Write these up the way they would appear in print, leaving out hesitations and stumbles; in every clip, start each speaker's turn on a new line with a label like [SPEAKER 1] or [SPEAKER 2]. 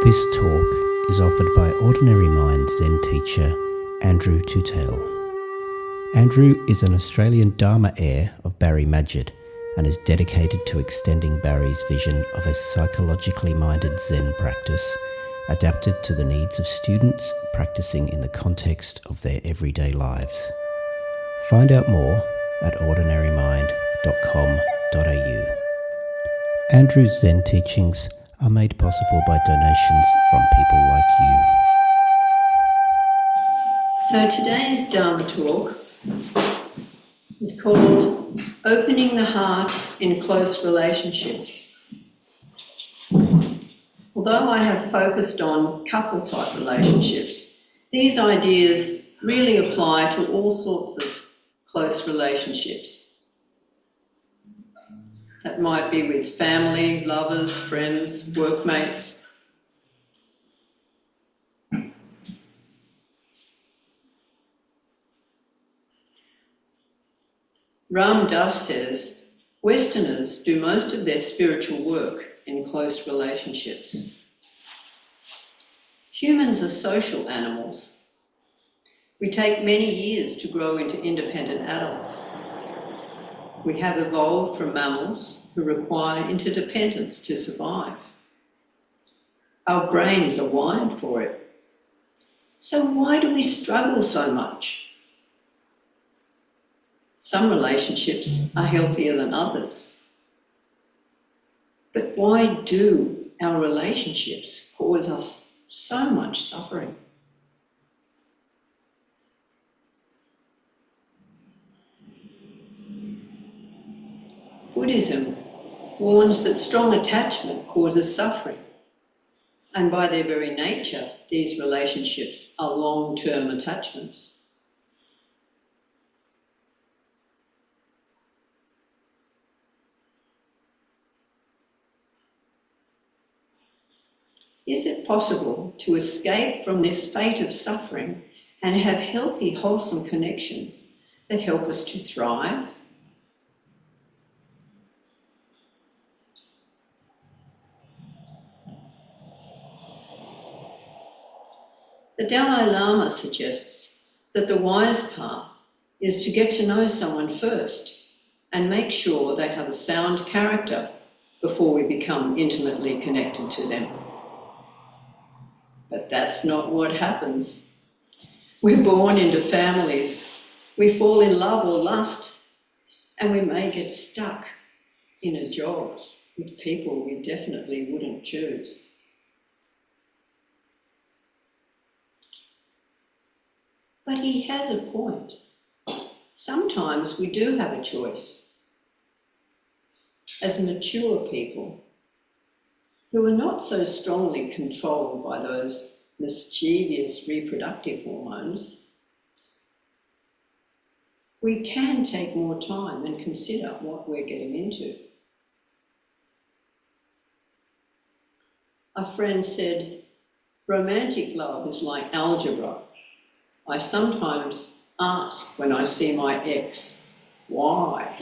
[SPEAKER 1] This talk is offered by Ordinary Mind Zen teacher Andrew Tutel. Andrew is an Australian Dharma heir of Barry Magid and is dedicated to extending Barry's vision of a psychologically minded Zen practice adapted to the needs of students practicing in the context of their everyday lives. Find out more at ordinarymind.com.au. Andrew's Zen teachings are made possible by donations from people like you.
[SPEAKER 2] So today's Dharma talk is called Opening the Heart in Close Relationships. Although I have focused on couple-type relationships, these ideas really apply to all sorts of close relationships. That might be with family, lovers, friends, workmates. Ram Dass says, Westerners do most of their spiritual work in close relationships. Humans are social animals. We take many years to grow into independent adults. We have evolved from mammals who require interdependence to survive. Our brains are wired for it. So why do we struggle so much? Some relationships are healthier than others. But why do our relationships cause us so much suffering? Buddhism warns that strong attachment causes suffering, and by their very nature, these relationships are long-term attachments. Is it possible to escape from this fate of suffering and have healthy, wholesome connections that help us to thrive? The Dalai Lama suggests that the wise path is to get to know someone first and make sure they have a sound character before we become intimately connected to them. But that's not what happens. We're born into families, we fall in love or lust, and we may get stuck in a job with people we definitely wouldn't choose. But he has a point. Sometimes we do have a choice. As mature people who are not so strongly controlled by those mischievous reproductive hormones, we can take more time and consider what we're getting into. A friend said, romantic love is like algebra. I sometimes ask when I see my ex, why?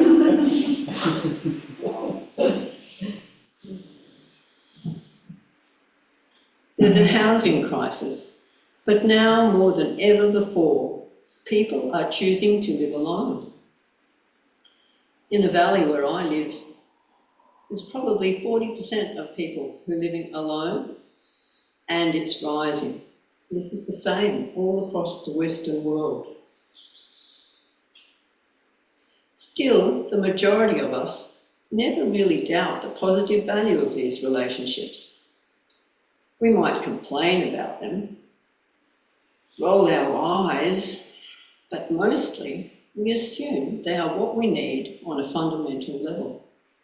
[SPEAKER 2] There's a housing crisis, but now more than ever before, people are choosing to live alone. In the valley where I live, there's probably 40% of people who are living alone, and it's rising. This is the same all across the Western world. Still, the majority of us never really doubt the positive value of these relationships. We might complain about them, roll our eyes, but mostly we assume they are what we need on a fundamental level.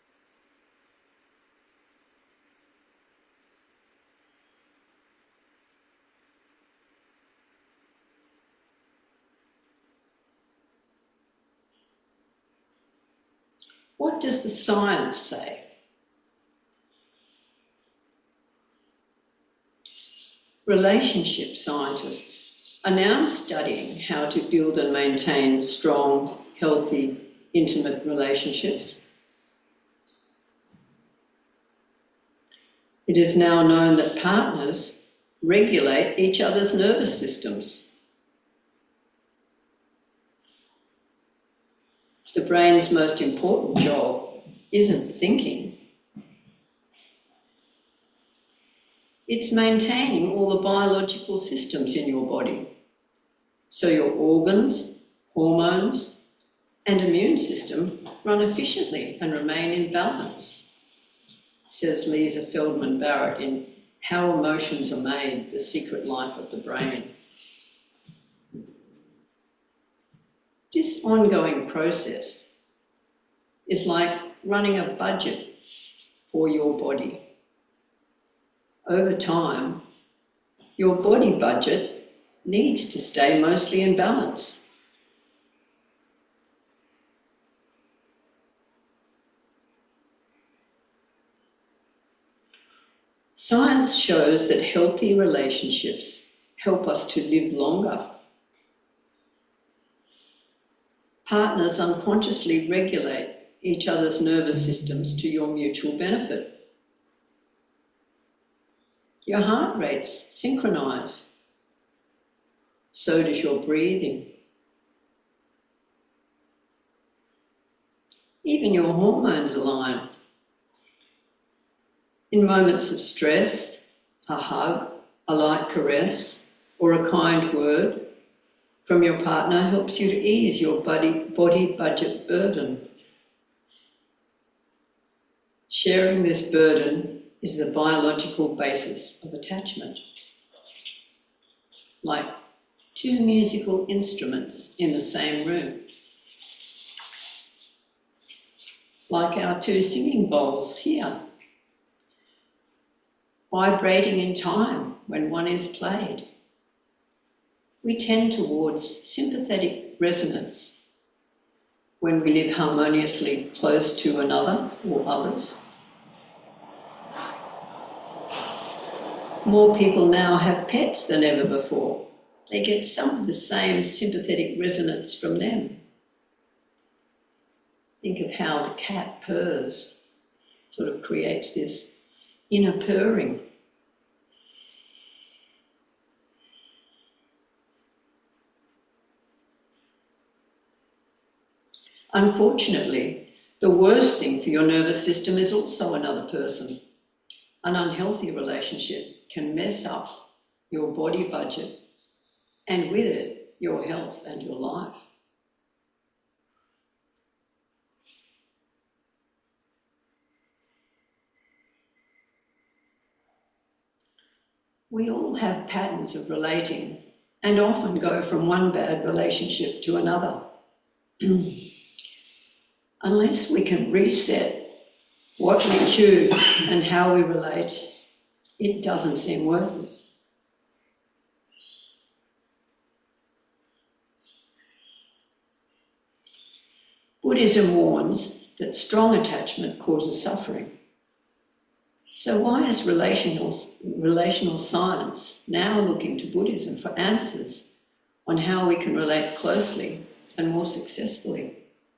[SPEAKER 2] What does the science say? Relationship scientists are now studying how to build and maintain strong, healthy, intimate relationships. It is now known that partners regulate each other's nervous systems. The brain's most important job isn't thinking. It's maintaining all the biological systems in your body, so your organs, hormones, and immune system run efficiently and remain in balance, says Lisa Feldman Barrett in How Emotions Are Made, The Secret Life of the Brain. This ongoing process is like running a budget for your body. Over time, your body budget needs to stay mostly in balance. Science shows that healthy relationships help us to live longer. Partners unconsciously regulate each other's nervous systems to your mutual benefit. Your heart rates synchronize. So does your breathing. Even your hormones align. In moments of stress, a hug, a light caress, or a kind word from your partner helps you to ease your body budget burden. Sharing this burden is the biological basis of attachment. Like two musical instruments in the same room. Like our two singing bowls here, vibrating in time when one is played. We tend towards sympathetic resonance when we live harmoniously close to another or others. More people now have pets than ever before. They get some of the same sympathetic resonance from them. Think of how the cat purrs, sort of creates this inner purring. Unfortunately, the worst thing for your nervous system is also another person. An unhealthy relationship can mess up your body budget and with it, your health and your life. We all have patterns of relating and often go from one bad relationship to another. Unless we can reset what we choose and how we relate, it doesn't seem worth it. Buddhism warns that strong attachment causes suffering. So why is relational science now looking to Buddhism for answers on how we can relate closely and more successfully?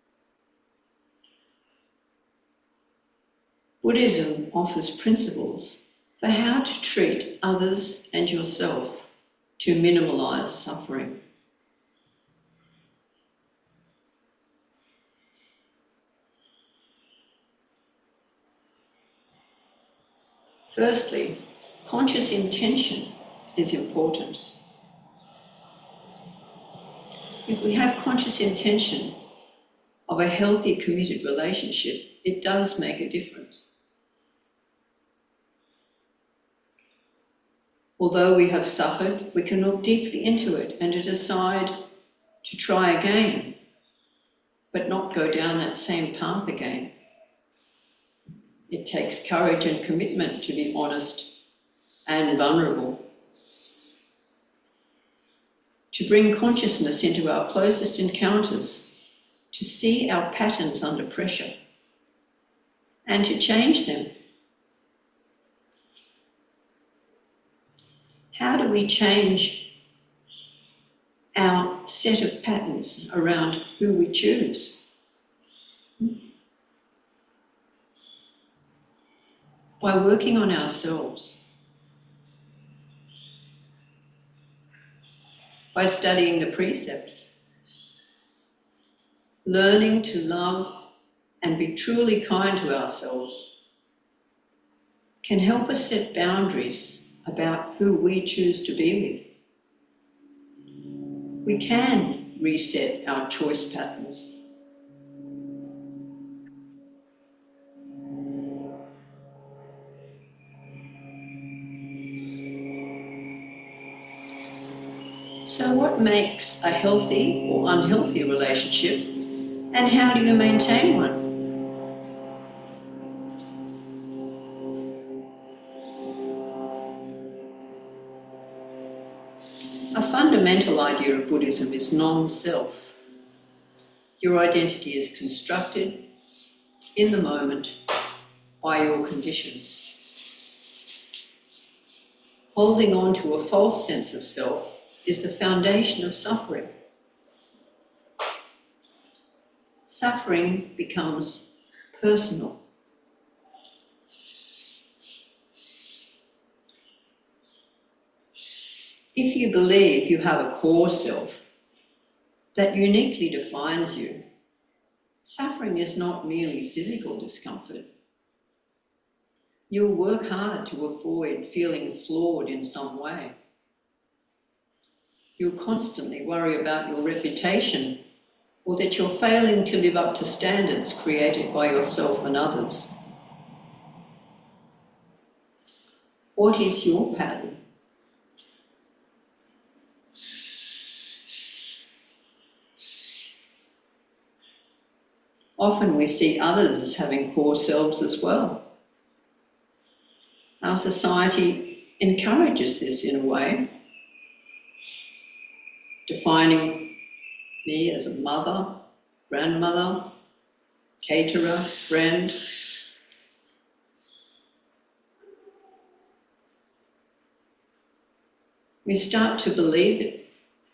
[SPEAKER 2] Buddhism offers principles for how to treat others and yourself to minimize suffering. Firstly, conscious intention is important. If we have conscious intention of a healthy, committed relationship, it does make a difference. Although we have suffered, we can look deeply into it and to decide to try again, but not go down that same path again. It takes courage and commitment to be honest and vulnerable. To bring consciousness into our closest encounters, to see our patterns under pressure, and to change them. How do we change our set of patterns around who we choose? by working on ourselves, by studying the precepts, learning to love and be truly kind to ourselves can help us set boundaries about who we choose to be with. We can reset our choice patterns. So what makes a healthy or unhealthy relationship, and how do you maintain one? A fundamental idea of Buddhism is non-self. Your identity is constructed in the moment by your conditions. Holding on to a false sense of self is the foundation of suffering. Suffering becomes personal. If you believe you have a core self that uniquely defines you, suffering is not merely physical discomfort. You'll work hard to avoid feeling flawed in some way. You'll constantly worry about your reputation or that you're failing to live up to standards created by yourself and others. What is your pattern? Often we see others as having core selves as well. Our society encourages this in a way, defining me as a mother, grandmother, caterer, friend. We start to believe it.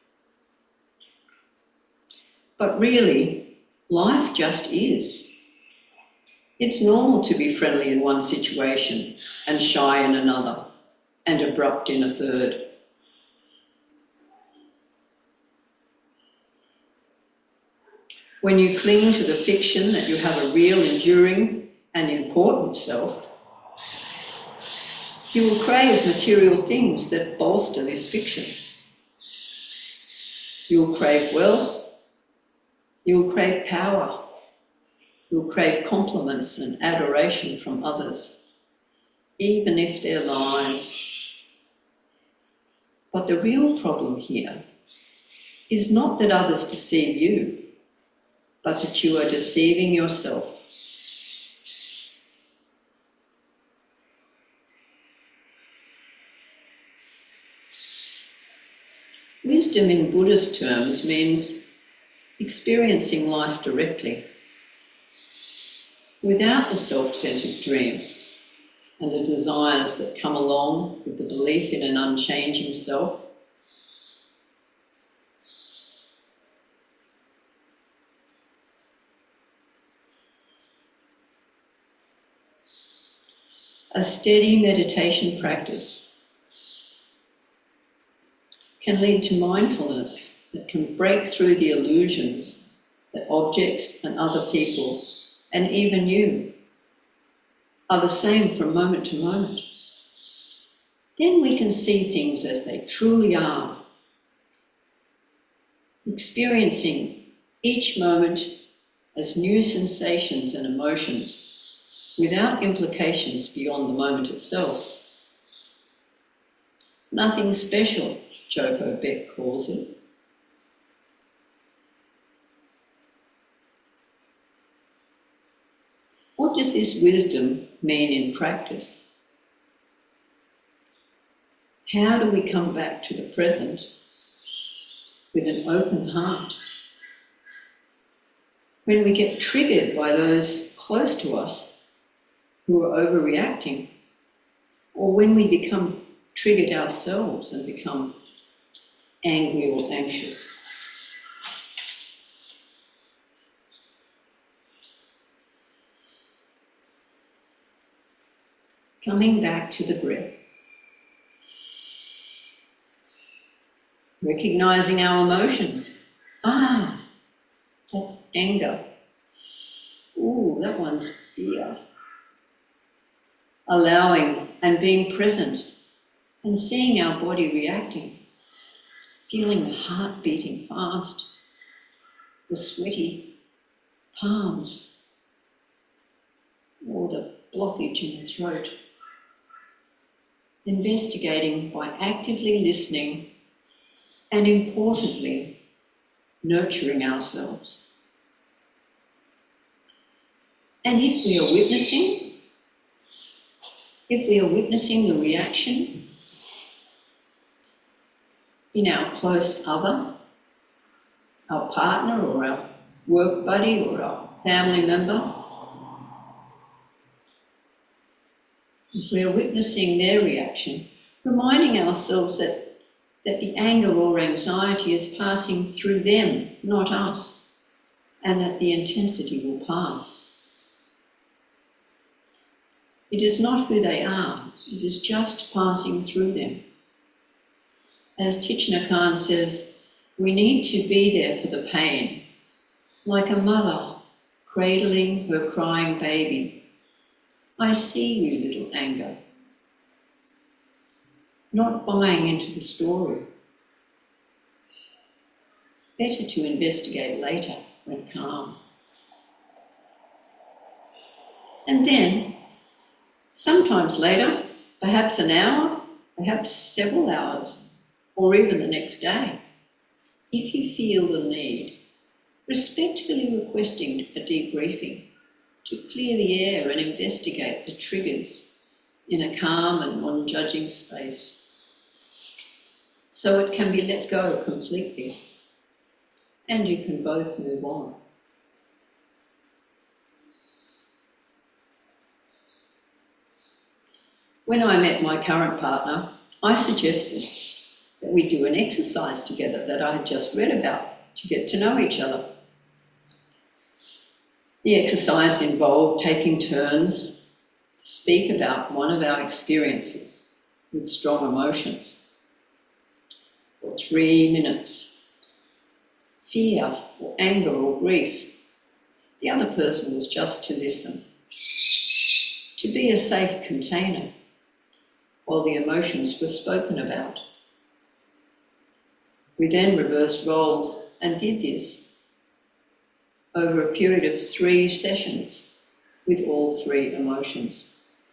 [SPEAKER 2] But really, life just is. It's normal to be friendly in one situation and shy in another and abrupt in a third. When you cling to the fiction that you have a real, enduring and important self, you will crave material things that bolster this fiction. You will crave wealth, you will crave power, you will crave compliments and adoration from others, even if they're lies. But the real problem here is not that others deceive you, but that you are deceiving yourself. Wisdom in Buddhist terms means experiencing life directly, without the self-centered dream and the desires that come along with the belief in an unchanging self. A steady meditation practice can lead to mindfulness that can break through the illusions that objects and other people, and even you, are the same from moment to moment. Then we can see things as they truly are, experiencing each moment as new sensations and emotions without implications beyond the moment itself. Nothing special, Joko Beck calls it. What does this wisdom mean in practice? How do we come back to the present with an open heart? When we get triggered by those close to us who are overreacting, or when we become triggered ourselves and become angry or anxious. Coming back to the breath. Recognizing our emotions. That's anger. Ooh, that one's fear. Allowing and being present and seeing our body reacting. Feeling the heart beating fast, the sweaty palms, or the blockage in the throat. Investigating by actively listening and, importantly, nurturing ourselves. And if we are witnessing the reaction in our close other, our partner or our work buddy or our family member, if we are witnessing their reaction, reminding ourselves that the anger or anxiety is passing through them, not us, and that the intensity will pass. It is not who they are, it is just passing through them. As Thich Nhat Hanh says, we need to be there for the pain, like a mother cradling her crying baby. I see you, little anger. Not buying into the story. Better to investigate later when calm. And then, sometimes later, perhaps an hour, perhaps several hours, or even the next day, if you feel the need, respectfully requesting a debriefing to clear the air and investigate the triggers in a calm and non-judging space, so it can be let go completely and you can both move on. When I met my current partner, I suggested that we do an exercise together that I had just read about to get to know each other. The exercise involved taking turns to speak about one of our experiences with strong emotions for 3 minutes. Fear or anger or grief. The other person was just to listen, to be a safe container while the emotions were spoken about. We then reversed roles and did this over a period of 3 sessions with all 3 emotions.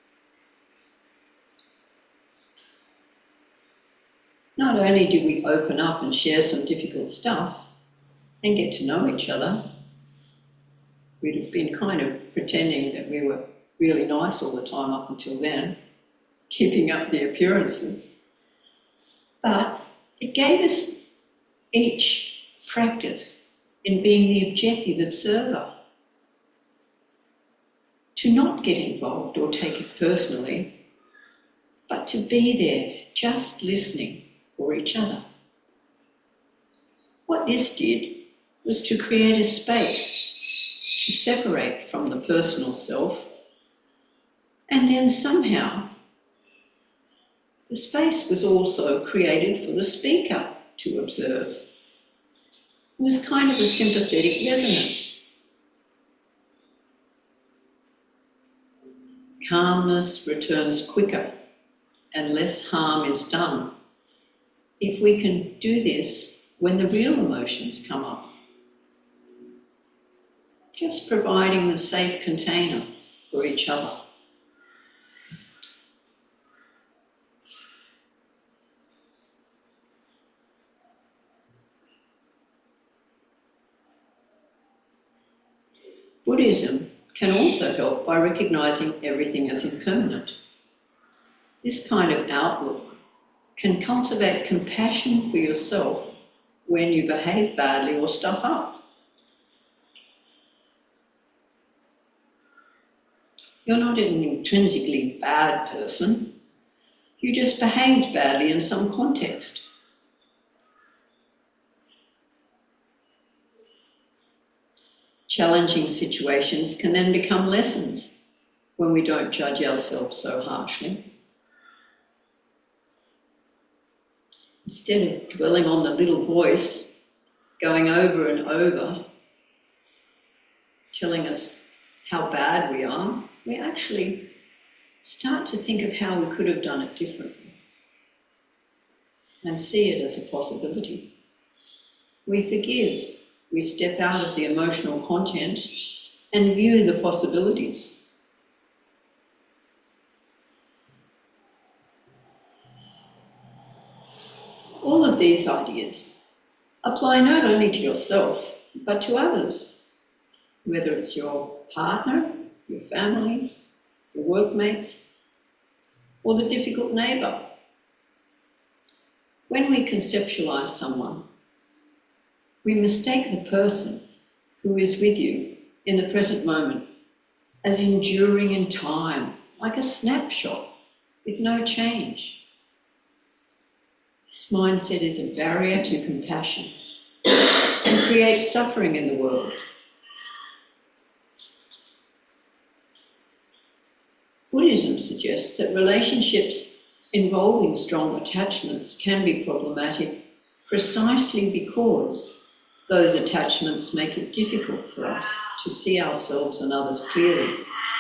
[SPEAKER 2] Not only did we open up and share some difficult stuff and get to know each other, we'd have been kind of pretending that we were really nice all the time up until then, keeping up the appearances. But it gave us each practice in being the objective observer, to not get involved or take it personally, but to be there, just listening for each other. What this did was to create a space to separate from the personal self, and then somehow the space was also created for the speaker to observe. It was kind of a sympathetic resonance. Calmness returns quicker and less harm is done if we can do this when the real emotions come up. Just providing the safe container for each other. Buddhism can also help by recognizing everything as impermanent. This kind of outlook can cultivate compassion for yourself when you behave badly or stuff up. You're not an intrinsically bad person. You just behaved badly in some context. Challenging situations can then become lessons when we don't judge ourselves so harshly. Instead of dwelling on the little voice going over and over, telling us how bad we are, we actually start to think of how we could have done it differently and see it as a possibility. We forgive, we step out of the emotional content and view the possibilities. All of these ideas apply not only to yourself, but to others, whether it's your partner, your family, your workmates, or the difficult neighbour. When we conceptualise someone, we mistake the person who is with you in the present moment as enduring in time, like a snapshot with no change. This mindset is a barrier to compassion and creates suffering in the world. Buddhism suggests that relationships involving strong attachments can be problematic precisely because those attachments make it difficult for us to see ourselves and others clearly.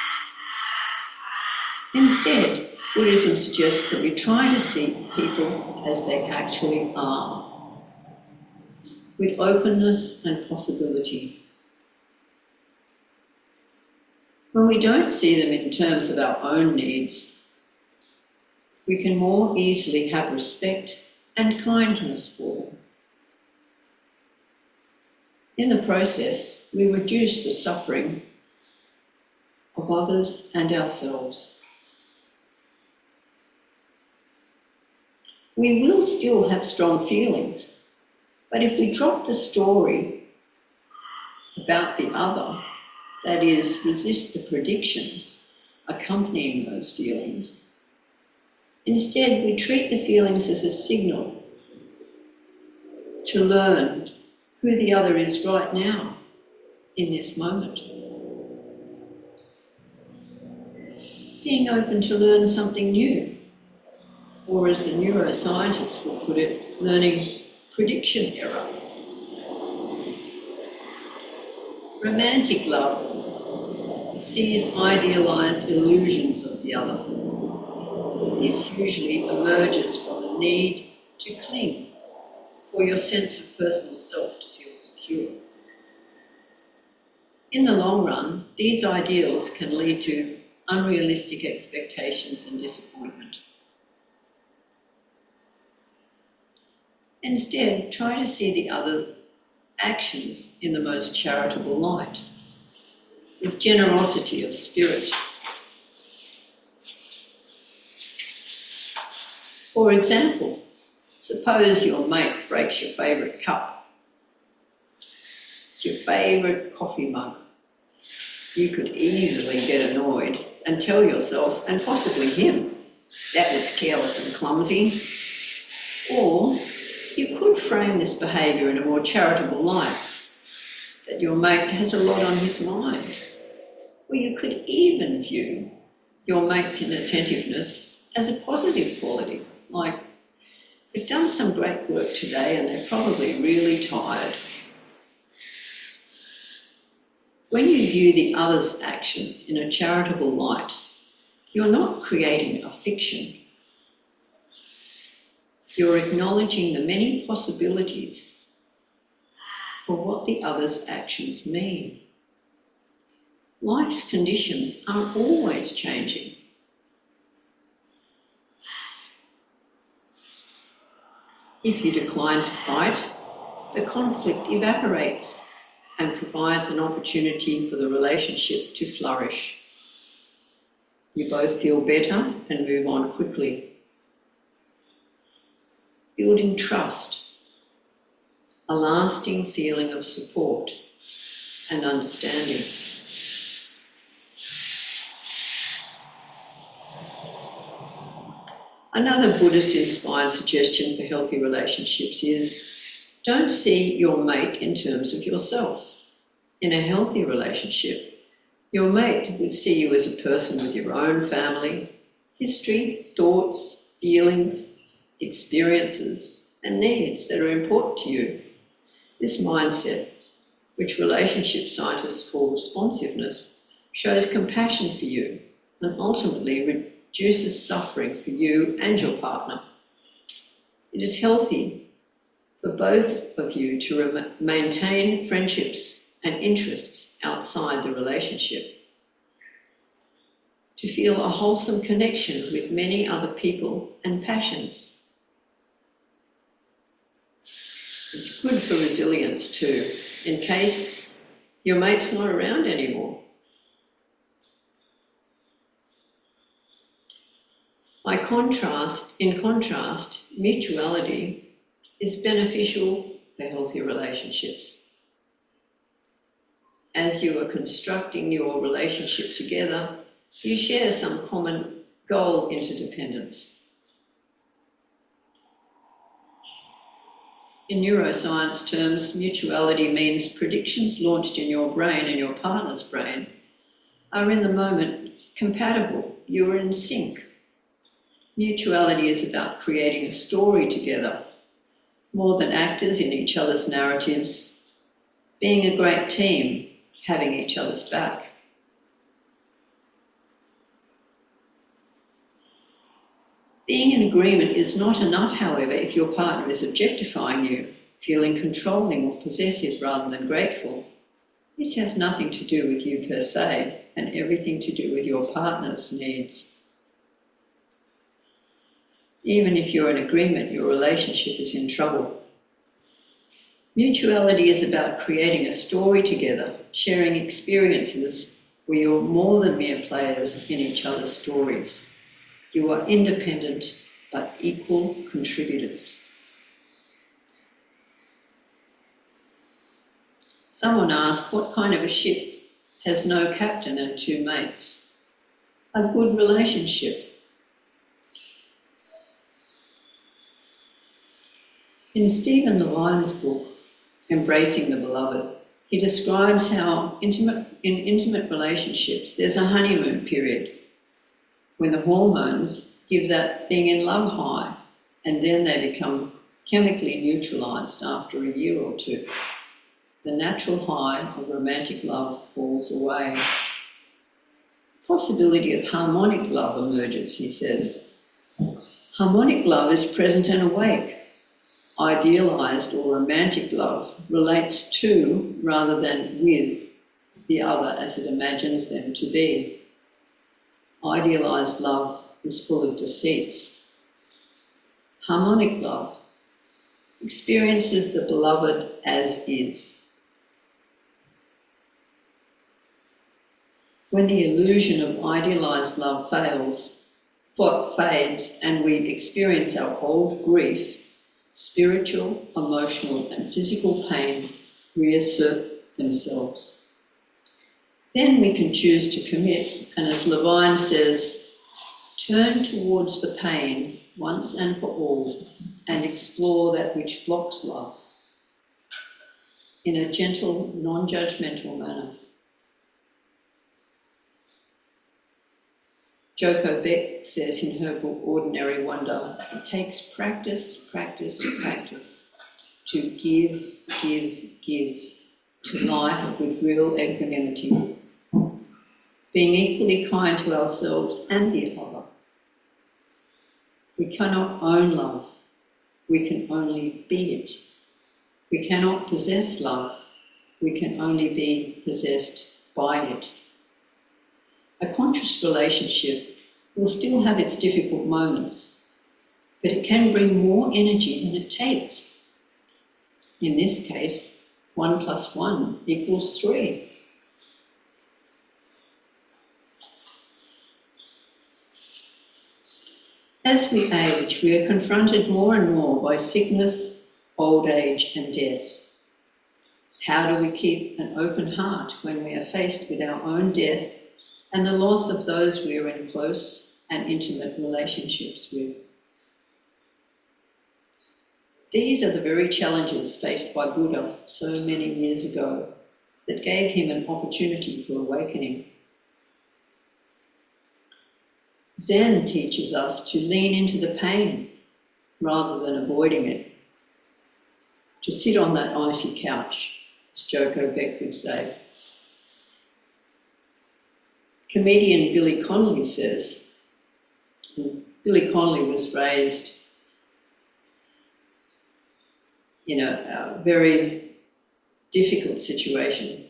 [SPEAKER 2] Instead, Buddhism suggests that we try to see people as they actually are, with openness and possibility. When we don't see them in terms of our own needs, we can more easily have respect and kindness for them. In the process, we reduce the suffering of others and ourselves. We will still have strong feelings, but if we drop the story about the other, that is, resist the predictions accompanying those feelings, instead we treat the feelings as a signal to learn who the other is right now, in this moment. Being open to learn something new, or as the neuroscientists will put it, learning prediction error. Romantic love sees idealised illusions of the other. This usually emerges from the need to cling for your sense of personal self to feel secure. In the long run, these ideals can lead to unrealistic expectations and disappointment. Instead, try to see the other actions in the most charitable light, with generosity of spirit. For example, suppose your mate breaks your favourite cup, your favourite coffee mug. You could easily get annoyed and tell yourself, and possibly him, that was careless and clumsy. Or you could frame this behaviour in a more charitable light, that your mate has a lot on his mind. Or you could even view your mate's inattentiveness as a positive quality, like, they've done some great work today and they're probably really tired. When you view the other's actions in a charitable light, you're not creating a fiction. You're acknowledging the many possibilities for what the other's actions mean. Life's conditions are always changing. If you decline to fight, the conflict evaporates and provides an opportunity for the relationship to flourish. You both feel better and move on quickly. Building trust, a lasting feeling of support and understanding. Another Buddhist-inspired suggestion for healthy relationships is don't see your mate in terms of yourself. In a healthy relationship, Your mate would see you as a person with your own family, history, thoughts, feelings, experiences, and needs that are important to you. This mindset, which relationship scientists call responsiveness, shows compassion for you and ultimately reduces suffering for you and your partner. It is healthy for both of you to maintain friendships and interests outside the relationship, to feel a wholesome connection with many other people and passions. It's good for resilience too, in case your mate's not around anymore. In contrast, mutuality is beneficial for healthy relationships. As you are constructing your relationship together, you share some common goal interdependence. In neuroscience terms, mutuality means predictions launched in your brain and your partner's brain are in the moment compatible. You are in sync. Mutuality is about creating a story together, more than actors in each other's narratives, being a great team, having each other's back. Being in agreement is not enough, however, if your partner is objectifying you, feeling controlling or possessive rather than grateful. This has nothing to do with you per se, and everything to do with your partner's needs. Even if you're in agreement, your relationship is in trouble. Mutuality is about creating a story together, sharing experiences where you're more than mere players in each other's stories. You are independent but equal contributors. Someone asked, what kind of a ship has no captain and two mates? A good relationship. In Stephen Levine's book, Embracing the Beloved, he describes how in intimate relationships there's a honeymoon period when the hormones give that being in love high, and then they become chemically neutralised after a year or two. The natural high of romantic love falls away. The possibility of harmonic love emerges, he says. Harmonic love is present and awake. Idealised or romantic love relates to, rather than with, the other as it imagines them to be. Idealised love is full of deceits. Harmonic love experiences the beloved as is. When the illusion of idealised love fades and we experience our old grief, spiritual, emotional and physical pain reassert themselves. Then we can choose to commit, and as Levine says, turn towards the pain once and for all and explore that which blocks love in a gentle, non-judgmental manner. Joko Beck says in her book Ordinary Wonder, it takes practice, practice, practice to give to life with real equanimity, being equally kind to ourselves and the other. We cannot own love, we can only be it. We cannot possess love, we can only be possessed by it. A conscious relationship will still have its difficult moments, but it can bring more energy than it takes. In this case, 1 + 1 = 3. As we age, we are confronted more and more by sickness, old age and death. How do we keep an open heart when we are faced with our own death and the loss of those we are in close and intimate relationships with? These are the very challenges faced by Buddha so many years ago that gave him an opportunity for awakening. Zen teaches us to lean into the pain rather than avoiding it, to sit on that icy couch, as Joko Beck would say. Comedian Billy Connolly says, Billy Connolly was raised in a very difficult situation.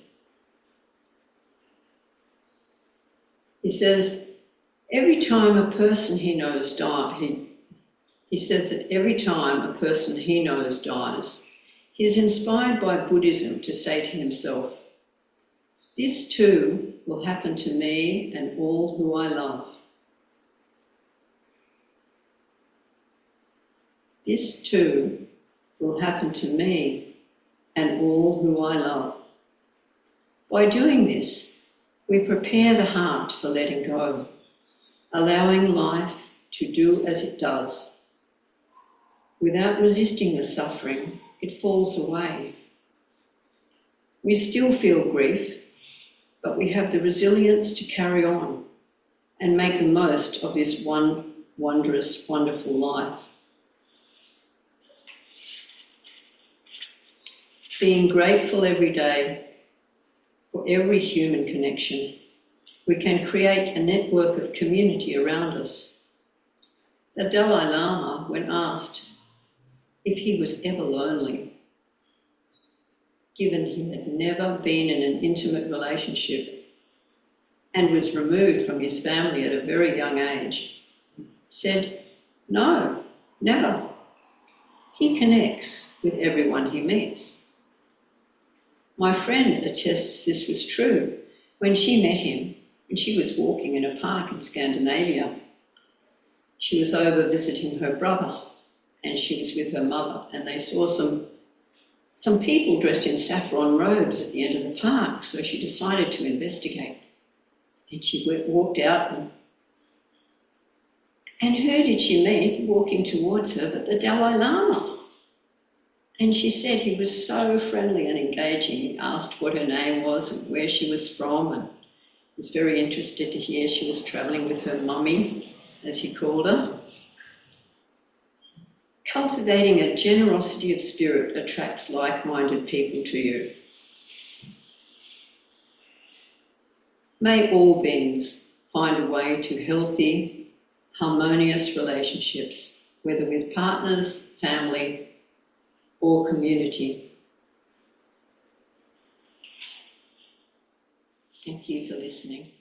[SPEAKER 2] He says, every time a person he knows dies, he says that every time a person he knows dies, he is inspired by Buddhism to say to himself, this too will happen to me and all who I love. This too will happen to me and all who I love. By doing this, we prepare the heart for letting go, allowing life to do as it does. Without resisting the suffering, it falls away. We still feel grief, but we have the resilience to carry on and make the most of this one wondrous, wonderful life. Being grateful every day for every human connection, we can create a network of community around us. The Dalai Lama, when asked if he was ever lonely, given he had never been in an intimate relationship and was removed from his family at a very young age, said, no, never. He connects with everyone he meets. My friend attests this was true when she met him and she was walking in a park in Scandinavia. She was over visiting her brother and she was with her mother, and they saw some people dressed in saffron robes at the end of the park, so she decided to investigate. And she walked out and who did she meet walking towards her but the Dalai Lama? And she said he was so friendly and engaging. He asked what her name was and where she was from, and was very interested to hear she was travelling with her mummy, as he called her. Cultivating a generosity of spirit attracts like-minded people to you. May all beings find a way to healthy, harmonious relationships, whether with partners, family, or community. Thank you for listening.